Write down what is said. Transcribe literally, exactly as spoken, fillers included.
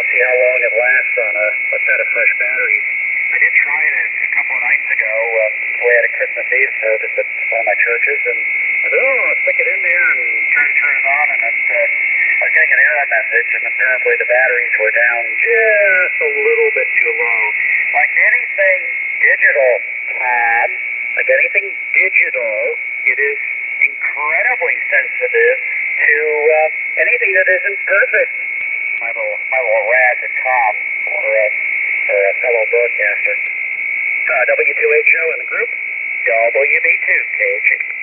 see how long it lasts on a, a set of fresh batteries. I did try this a couple of nights ago. Uh, we had a Christmas Eve service at one of my churches, and I said, oh, stick it in there and turn, turn it on, and it, uh, I was getting an error message, and apparently the batteries were down just a little bit too low. Like anything digital, Tom, like anything digital, it is incredibly sensitive to uh, anything that isn't perfect. My little, my little razz at Tom, or a, or a fellow broadcaster. Uh, W two H O in the group, W B two K H E.